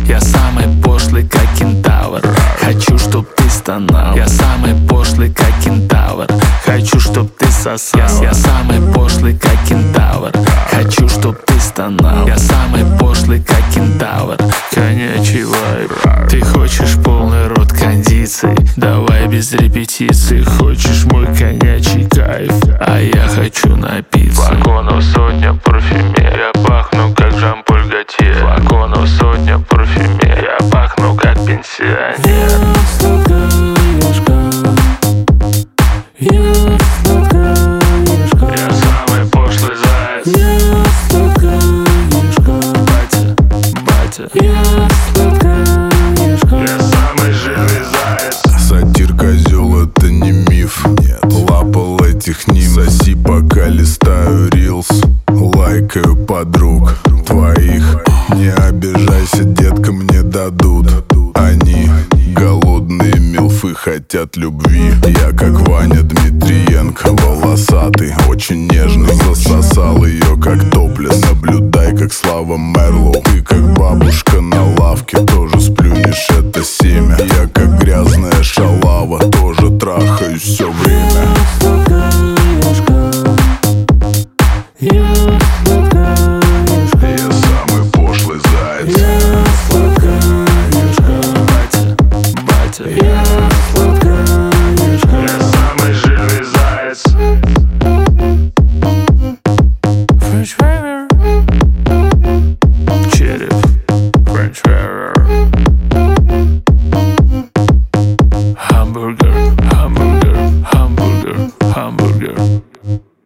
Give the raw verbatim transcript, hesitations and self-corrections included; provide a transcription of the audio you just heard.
Я самый пошлый, как кентавр. Хочу, чтоб ты стонал. Я самый пошлый, как кентавр. Хочу, чтоб ты сосал. Я, я самый пошлый, как кентавр. Хочу, чтоб ты стонал. Я самый пошлый, как кентавр. Конячий вайб. Ты хочешь полный рот кондиций? Давай без репетиций. Хочешь мой конячий кайф? А я хочу напиться. Флаконов сотня парфюмер. Я пахну, как Жан-Поль Готье. Флаконов сотня парфюмер. Я пахну, как пенсионер. Я самый пошлый заяц. Батя, батя. Я самый жирный заяц. Сатир, козел, это не миф. Нет. Лапал этих ним. Соси, пока листаю рилс. Лайкаю подруг твоих. Не обижайся, детка, мне дадут. Они голодные милфы, хотят любви. Я как Ваня Дмитриенко, волосатый, очень нежный. Засосал ее как топлес. Наблюдай, как Слава Мерлоу. Ты как бабушка на лавке, тоже сплюнешь это семя. Я как грязная шалава, тоже трахаюсь все время.